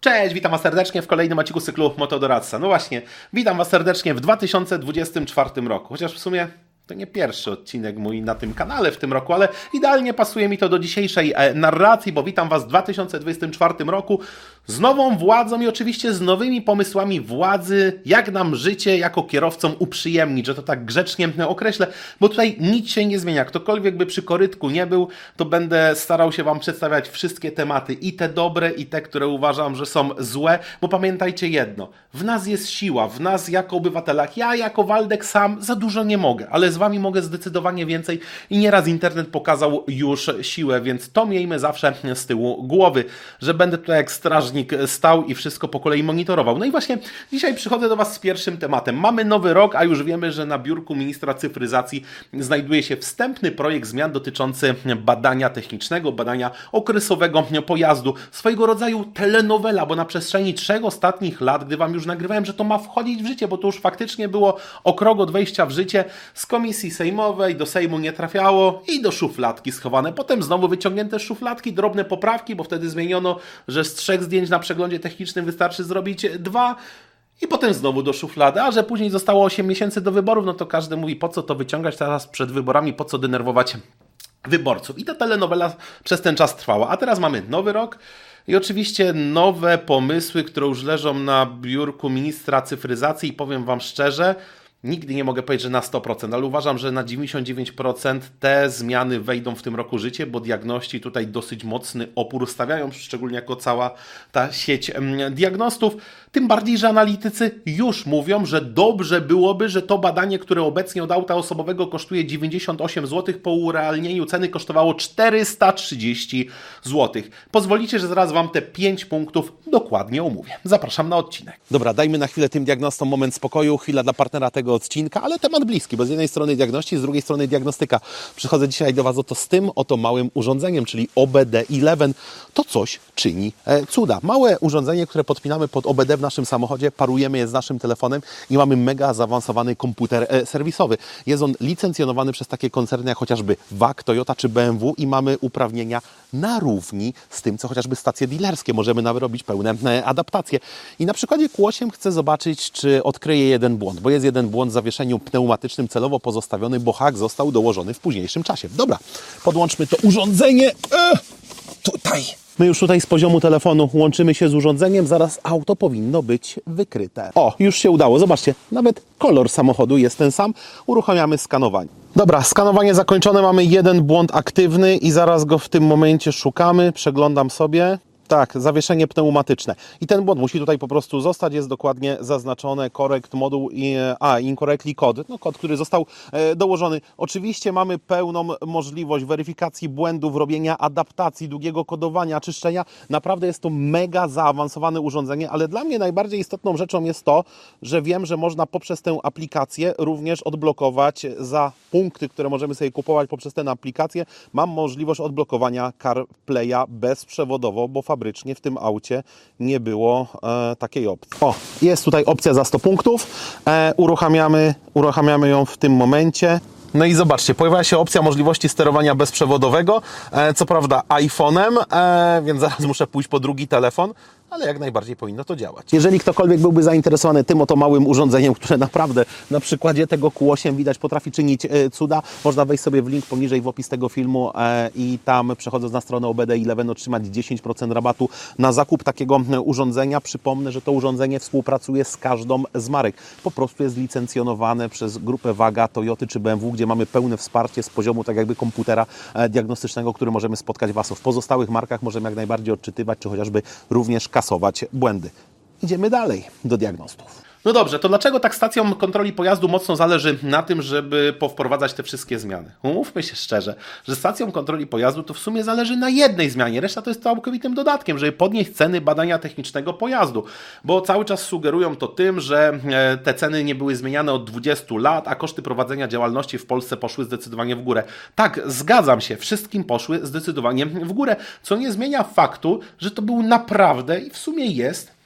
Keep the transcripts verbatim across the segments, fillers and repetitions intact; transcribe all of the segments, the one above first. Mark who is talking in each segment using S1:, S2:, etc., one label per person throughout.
S1: Cześć, witam Was serdecznie w kolejnym odcinku cyklu Motodoradca. No właśnie, witam Was serdecznie w dwa tysiące dwudziestym czwartym roku, chociaż w sumie to nie pierwszy odcinek mój na tym kanale w tym roku, ale idealnie pasuje mi to do dzisiejszej narracji, bo witam Was w dwa tysiące dwudziestym czwartym roku z nową władzą i oczywiście z nowymi pomysłami władzy, jak nam życie jako kierowcom uprzyjemnić, że to tak grzecznie określę, bo tutaj nic się nie zmienia. Ktokolwiek by przy korytku nie był, to będę starał się Wam przedstawiać wszystkie tematy, i te dobre, i te, które uważam, że są złe, bo pamiętajcie jedno, w nas jest siła, w nas jako obywatelach, ja jako Waldek sam za dużo nie mogę, ale z Wami mogę zdecydowanie więcej i nieraz internet pokazał już siłę, więc to miejmy zawsze z tyłu głowy, że będę tutaj jak strażnik stał i wszystko po kolei monitorował. No i właśnie dzisiaj przychodzę do Was z pierwszym tematem. Mamy nowy rok, a już wiemy, że na biurku ministra cyfryzacji znajduje się wstępny projekt zmian dotyczący badania technicznego, badania okresowego pojazdu. Swojego rodzaju telenowela, bo na przestrzeni trzech ostatnich lat, gdy Wam już nagrywałem, że to ma wchodzić w życie, bo to już faktycznie było o krok od wejścia w życie, z komisji sejmowej do Sejmu nie trafiało i do szufladki schowane. Potem znowu wyciągnięte z szufladki, drobne poprawki, bo wtedy zmieniono, że z trzech zdjęć na przeglądzie technicznym wystarczy zrobić dwa. I potem znowu do szuflady, a że później zostało osiem miesięcy do wyborów, no to każdy mówi, po co to wyciągać teraz przed wyborami, po co denerwować wyborców. I ta telenowela przez ten czas trwała. A teraz mamy nowy rok i oczywiście nowe pomysły, które już leżą na biurku ministra cyfryzacji i powiem Wam szczerze, nigdy nie mogę powiedzieć, że na sto procent, ale uważam, że na dziewięćdziesiąt dziewięć procent te zmiany wejdą w tym roku życie, bo diagności tutaj dosyć mocny opór stawiają, szczególnie jako cała ta sieć diagnostów. Tym bardziej, że analitycy już mówią, że dobrze byłoby, że to badanie, które obecnie od auta osobowego kosztuje dziewięćdziesiąt osiem złotych, po urealnieniu ceny kosztowało czterysta trzydzieści złotych. Pozwolicie, że zaraz Wam te pięć punktów dokładnie omówię. Zapraszam na odcinek. Dobra, dajmy na chwilę tym diagnostom moment spokoju, chwila dla partnera tego odcinka, ale temat bliski, bo z jednej strony diagności, z drugiej strony diagnostyka. Przychodzę dzisiaj do Was oto z tym oto małym urządzeniem, czyli O B D jedenaście. To coś czyni e, cuda. Małe urządzenie, które podpinamy pod O B D w naszym samochodzie, parujemy je z naszym telefonem i mamy mega zaawansowany komputer e, serwisowy. Jest on licencjonowany przez takie koncerny jak chociażby W A G, Toyota czy B M W i mamy uprawnienia na równi z tym, co chociażby stacje dealerskie. Możemy nawet robić pełne e, adaptacje. I na przykładzie Q osiem chcę zobaczyć, czy odkryje jeden błąd, bo jest jeden błąd w zawieszeniu pneumatycznym celowo pozostawiony, bo hak został dołożony w późniejszym czasie. Dobra, podłączmy to urządzenie e, tutaj. My już tutaj z poziomu telefonu łączymy się z urządzeniem, zaraz auto powinno być wykryte. O, już się udało, zobaczcie, nawet kolor samochodu jest ten sam. Uruchamiamy skanowanie. Dobra, skanowanie zakończone, mamy jeden błąd aktywny i zaraz go w tym momencie szukamy, przeglądam sobie. Tak, zawieszenie pneumatyczne. I ten błąd musi tutaj po prostu zostać, jest dokładnie zaznaczone correct moduł, i, a incorrectly code, no kod, który został e, dołożony. Oczywiście mamy pełną możliwość weryfikacji błędów, robienia adaptacji, długiego kodowania, czyszczenia. Naprawdę jest to mega zaawansowane urządzenie, ale dla mnie najbardziej istotną rzeczą jest to, że wiem, że można poprzez tę aplikację również odblokować za punkty, które możemy sobie kupować poprzez tę aplikację. Mam możliwość odblokowania CarPlaya bezprzewodowo, bo fabrycznie w tym aucie nie było e, takiej opcji. O, jest tutaj opcja za sto punktów. E, uruchamiamy, uruchamiamy ją w tym momencie. No i zobaczcie, pojawia się opcja możliwości sterowania bezprzewodowego, e, co prawda iPhone'em, e, więc zaraz muszę pójść po drugi telefon, ale jak najbardziej powinno to działać. Jeżeli ktokolwiek byłby zainteresowany tym oto małym urządzeniem, które naprawdę na przykładzie tego Q osiem widać potrafi czynić e, cuda, można wejść sobie w link poniżej w opis tego filmu e, i tam przechodząc na stronę O B D jedenaście otrzymać dziesięć procent rabatu na zakup takiego urządzenia. Przypomnę, że to urządzenie współpracuje z każdą z marek. Po prostu jest licencjonowane przez grupę W A G, Toyoty czy B M W, gdzie mamy pełne wsparcie z poziomu tak jakby komputera e, diagnostycznego, który możemy spotkać Was. W pozostałych markach możemy jak najbardziej odczytywać, czy chociażby również kasować błędy. Idziemy dalej do diagnostów. No dobrze, to dlaczego tak stacjom kontroli pojazdu mocno zależy na tym, żeby powprowadzać te wszystkie zmiany? Umówmy się szczerze, że stacjom kontroli pojazdu to w sumie zależy na jednej zmianie, reszta to jest całkowitym dodatkiem, żeby podnieść ceny badania technicznego pojazdu, bo cały czas sugerują to tym, że te ceny nie były zmieniane od dwudziestu lat, a koszty prowadzenia działalności w Polsce poszły zdecydowanie w górę. Tak, zgadzam się, wszystkim poszły zdecydowanie w górę, co nie zmienia faktu, że to był naprawdę i w sumie jest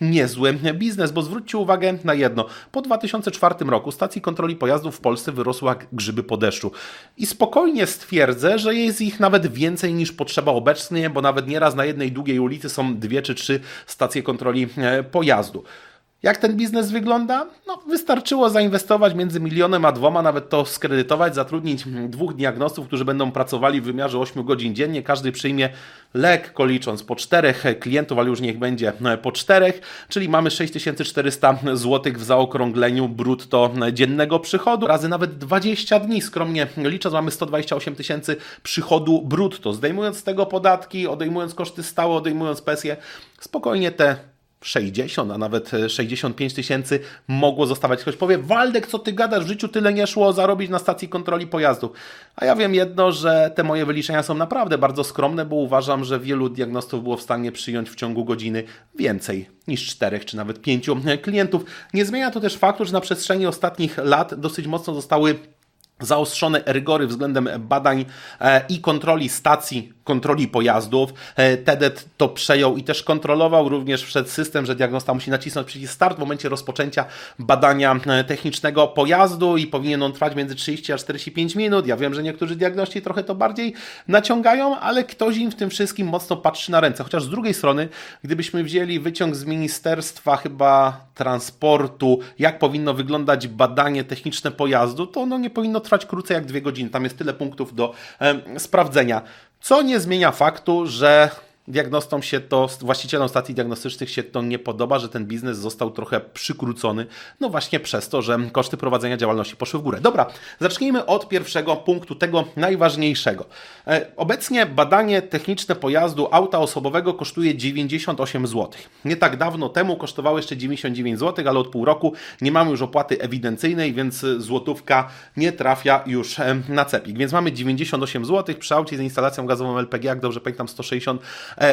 S1: niezły biznes, bo zwróćcie uwagę na jedno. Po dwa tysiące czwartym roku stacji kontroli pojazdów w Polsce wyrosły jak grzyby po deszczu. I spokojnie stwierdzę, że jest ich nawet więcej niż potrzeba obecnie, bo nawet nieraz na jednej długiej ulicy są dwie czy trzy stacje kontroli pojazdu. Jak ten biznes wygląda? No, wystarczyło zainwestować między milionem a dwoma, nawet to skredytować, zatrudnić dwóch diagnostów, którzy będą pracowali w wymiarze ośmiu godzin dziennie. Każdy przyjmie, lekko licząc, po czterech klientów, ale już niech będzie po czterech, czyli mamy sześć tysięcy czterysta złotych w zaokrągleniu brutto dziennego przychodu. Razy nawet dwadzieścia dni, skromnie licząc, mamy sto dwadzieścia osiem tysięcy przychodu brutto. Zdejmując z tego podatki, odejmując koszty stałe, odejmując pensje, spokojnie te sześćdziesiąt, a nawet sześćdziesiąt pięć tysięcy mogło zostawać. Ktoś powie, Waldek, co ty gadasz, w życiu tyle nie szło zarobić na stacji kontroli pojazdów. A ja wiem jedno, że te moje wyliczenia są naprawdę bardzo skromne, bo uważam, że wielu diagnostów było w stanie przyjąć w ciągu godziny więcej niż czterech czy nawet pięciu klientów. Nie zmienia to też faktu, że na przestrzeni ostatnich lat dosyć mocno zostały zaostrzone rygory względem badań i kontroli stacji, kontroli pojazdów. T D E T to przejął i też kontrolował. Również wszedł system, że diagnosta musi nacisnąć przycisk start w momencie rozpoczęcia badania technicznego pojazdu i powinien on trwać między trzydzieści a czterdzieści pięć minut. Ja wiem, że niektórzy diagności trochę to bardziej naciągają, ale ktoś im w tym wszystkim mocno patrzy na ręce. Chociaż z drugiej strony, gdybyśmy wzięli wyciąg z Ministerstwa chyba Transportu, jak powinno wyglądać badanie techniczne pojazdu, to ono nie powinno trwać krócej jak dwie godziny. Tam jest tyle punktów do e, sprawdzenia. Co nie zmienia faktu, że diagnostom się to, właścicielom stacji diagnostycznych się to nie podoba, że ten biznes został trochę przykrócony, no właśnie przez to, że koszty prowadzenia działalności poszły w górę. Dobra, zacznijmy od pierwszego punktu, tego najważniejszego. Obecnie badanie techniczne pojazdu auta osobowego kosztuje dziewięćdziesiąt osiem złotych. Nie tak dawno temu kosztowało jeszcze dziewięćdziesiąt dziewięć złotych, ale od pół roku nie mamy już opłaty ewidencyjnej, więc złotówka nie trafia już na cepik. Więc mamy dziewięćdziesiąt osiem złotych przy aucie z instalacją gazową L P G, jak dobrze pamiętam, sto sześćdziesiąt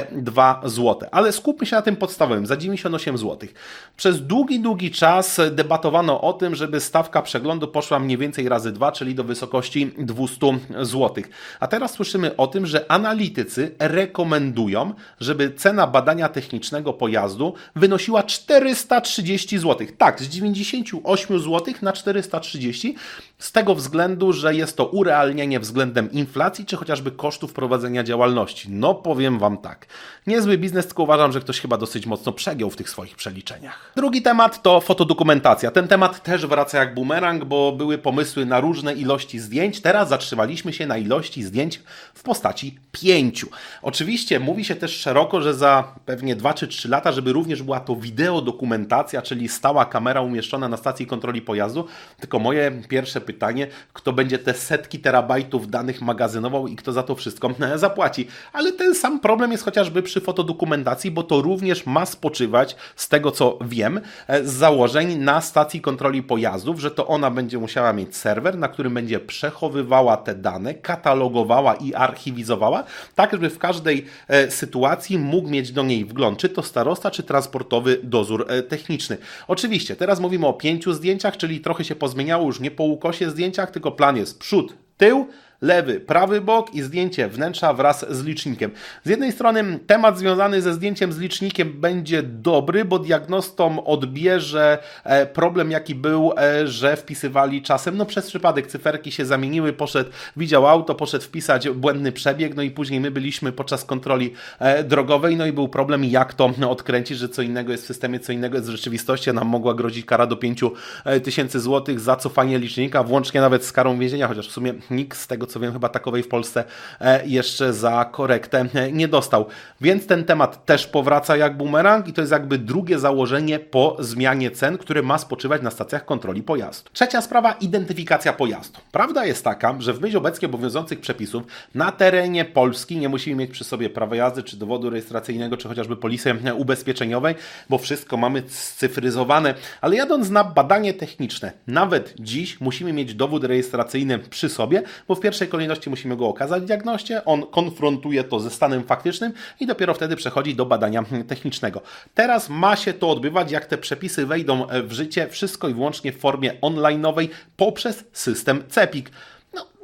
S1: dwa złote. Ale skupmy się na tym podstawowym, za dziewięćdziesiąt osiem złotych. Przez długi, długi czas debatowano o tym, żeby stawka przeglądu poszła mniej więcej razy dwa, czyli do wysokości dwieście złotych. A teraz słyszymy o tym, że analitycy rekomendują, żeby cena badania technicznego pojazdu wynosiła czterysta trzydzieści złotych. Tak, z dziewięćdziesiąt osiem złotych na czterysta trzydzieści, z tego względu, że jest to urealnienie względem inflacji, czy chociażby kosztów prowadzenia działalności. No powiem Wam tak, niezły biznes, tylko uważam, że ktoś chyba dosyć mocno przegiął w tych swoich przeliczeniach. Drugi temat to fotodokumentacja. Ten temat też wraca jak bumerang, bo były pomysły na różne ilości zdjęć. Teraz zatrzymaliśmy się na ilości zdjęć w postaci pięciu. Oczywiście mówi się też szeroko, że za pewnie dwa czy trzy lata, żeby również była to wideodokumentacja, czyli stała kamera umieszczona na stacji kontroli pojazdu. Tylko moje pierwsze pytanie, kto będzie te setki terabajtów danych magazynował i kto za to wszystko zapłaci. Ale ten sam problem jest chociażby przy fotodokumentacji, bo to również ma spoczywać, z tego co wiem, z założeń na stacji kontroli pojazdów, że to ona będzie musiała mieć serwer, na którym będzie przechowywała te dane, katalogowała i archiwizowała, tak żeby w każdej e, sytuacji mógł mieć do niej wgląd, czy to starosta, czy transportowy dozór e, techniczny. Oczywiście, teraz mówimy o pięciu zdjęciach, czyli trochę się pozmieniało, już nie po ukosie zdjęciach, tylko plan jest przód, tył, lewy, prawy bok i zdjęcie wnętrza wraz z licznikiem. Z jednej strony temat związany ze zdjęciem z licznikiem będzie dobry, bo diagnostom odbierze problem, jaki był, że wpisywali czasem, no przez przypadek cyferki się zamieniły, poszedł, widział auto, poszedł wpisać błędny przebieg, no i później my byliśmy podczas kontroli drogowej, no i był problem, jak to odkręcić, że co innego jest w systemie, co innego jest w rzeczywistości, a nam mogła grozić kara do pięciu tysięcy złotych za cofanie licznika, włącznie nawet z karą więzienia, chociaż w sumie nikt z tego co wiem, chyba takowej w Polsce jeszcze za korektę nie dostał. Więc ten temat też powraca jak bumerang i to jest jakby drugie założenie po zmianie cen, które ma spoczywać na stacjach kontroli pojazdu. Trzecia sprawa, identyfikacja pojazdu. Prawda jest taka, że w myśl obecnie obowiązujących przepisów na terenie Polski nie musimy mieć przy sobie prawa jazdy, czy dowodu rejestracyjnego, czy chociażby polisy ubezpieczeniowej, bo wszystko mamy scyfryzowane, ale jadąc na badanie techniczne, nawet dziś musimy mieć dowód rejestracyjny przy sobie, bo w pierwszej kolejności musimy go okazać diagnoście, on konfrontuje to ze stanem faktycznym i dopiero wtedy przechodzi do badania technicznego. Teraz ma się to odbywać, jak te przepisy wejdą w życie, wszystko i wyłącznie w formie online'owej poprzez system cepik. No,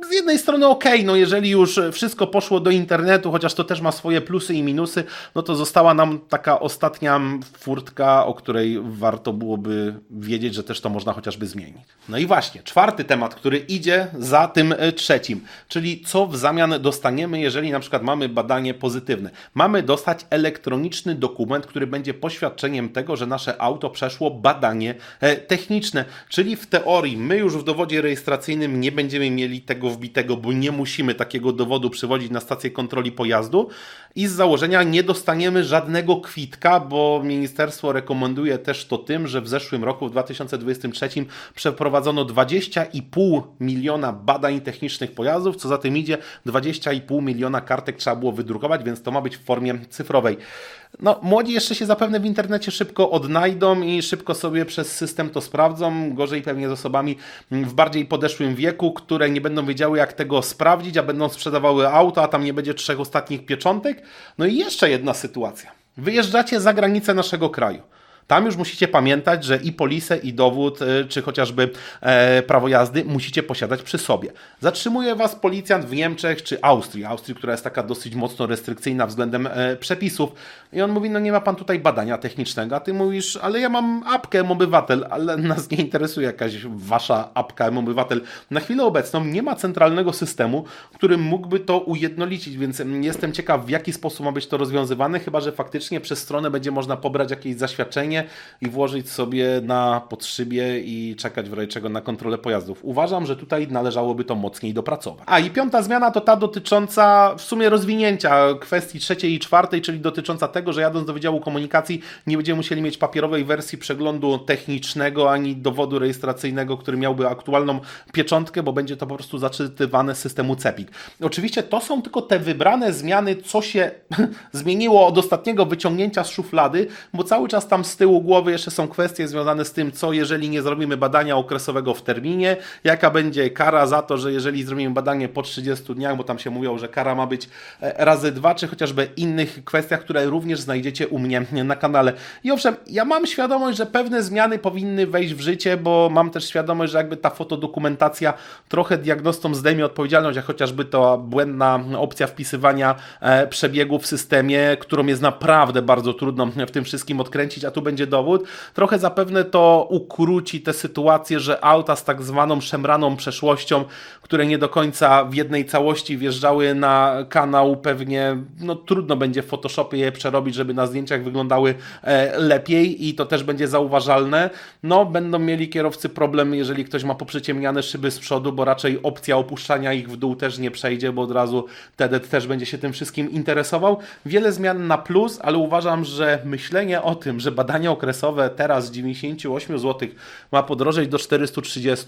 S1: z jednej strony okej, okay, no jeżeli już wszystko poszło do internetu, chociaż to też ma swoje plusy i minusy, no to została nam taka ostatnia furtka, o której warto byłoby wiedzieć, że też to można chociażby zmienić. No i właśnie, czwarty temat, który idzie za tym trzecim, czyli co w zamian dostaniemy, jeżeli na przykład mamy badanie pozytywne. Mamy dostać elektroniczny dokument, który będzie poświadczeniem tego, że nasze auto przeszło badanie techniczne, czyli w teorii my już w dowodzie rejestracyjnym nie będziemy mieli tego wbitego, bo nie musimy takiego dowodu przywozić na stację kontroli pojazdu i z założenia nie dostaniemy żadnego kwitka, bo ministerstwo rekomenduje też to tym, że w zeszłym roku, w dwa tysiące dwudziestym trzecim przeprowadzono dwadzieścia i pół miliona badań technicznych pojazdów, co za tym idzie dwadzieścia i pół miliona kartek trzeba było wydrukować, więc to ma być w formie cyfrowej. No, młodzi jeszcze się zapewne w internecie szybko odnajdą i szybko sobie przez system to sprawdzą, gorzej pewnie z osobami w bardziej podeszłym wieku, które nie będą wiedziały jak tego sprawdzić, a będą sprzedawały auto, a tam nie będzie trzech ostatnich pieczątek. No i jeszcze jedna sytuacja. Wyjeżdżacie za granicę naszego kraju. Tam już musicie pamiętać, że i polisę, i dowód, czy chociażby e, prawo jazdy musicie posiadać przy sobie. Zatrzymuje Was policjant w Niemczech czy Austrii, Austrii, która jest taka dosyć mocno restrykcyjna względem e, przepisów. I on mówi, no nie ma Pan tutaj badania technicznego, a Ty mówisz, ale ja mam apkę M-Obywatel, ale nas nie interesuje jakaś Wasza apka M-Obywatel. Na chwilę obecną nie ma centralnego systemu, który mógłby to ujednolicić, więc jestem ciekaw, w jaki sposób ma być to rozwiązywane, chyba że faktycznie przez stronę będzie można pobrać jakieś zaświadczenie i włożyć sobie na podszybie i czekać w razie czego na kontrolę pojazdów. Uważam, że tutaj należałoby to mocniej dopracować. A i piąta zmiana to ta dotycząca w sumie rozwinięcia kwestii trzeciej i czwartej, czyli dotycząca tego, że jadąc do Wydziału Komunikacji nie będziemy musieli mieć papierowej wersji przeglądu technicznego ani dowodu rejestracyjnego, który miałby aktualną pieczątkę, bo będzie to po prostu zaczytywane z systemu CEPiK. Oczywiście to są tylko te wybrane zmiany, co się zmieniło od ostatniego wyciągnięcia z szuflady, bo cały czas tam z tyłu głowy jeszcze są kwestie związane z tym, co jeżeli nie zrobimy badania okresowego w terminie, jaka będzie kara za to, że jeżeli zrobimy badanie po trzydziestu dniach, bo tam się mówią, że kara ma być razy dwa, czy chociażby innych kwestiach, które również znajdziecie u mnie na kanale. I owszem, ja mam świadomość, że pewne zmiany powinny wejść w życie, bo mam też świadomość, że jakby ta fotodokumentacja trochę diagnostom zdejmie odpowiedzialność, jak chociażby to błędna opcja wpisywania przebiegu w systemie, którą jest naprawdę bardzo trudno w tym wszystkim odkręcić, a tu będzie dowód. Trochę zapewne to ukróci tę sytuację, że auta z tak zwaną szemraną przeszłością, które nie do końca w jednej całości wjeżdżały na kanał, pewnie no, trudno będzie w Photoshopie je przerobić, żeby na zdjęciach wyglądały e, lepiej i to też będzie zauważalne. No, będą mieli kierowcy problem, jeżeli ktoś ma poprzyciemniane szyby z przodu, bo raczej opcja opuszczania ich w dół też nie przejdzie, bo od razu T D T też będzie się tym wszystkim interesował. Wiele zmian na plus, ale uważam, że myślenie o tym, że badanie okresowe teraz z dziewięćdziesiąt osiem złotych ma podrożeć do czterysta trzydzieści.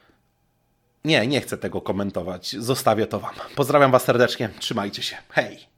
S1: Nie, nie chcę tego komentować. Zostawię to Wam. Pozdrawiam Was serdecznie. Trzymajcie się. Hej!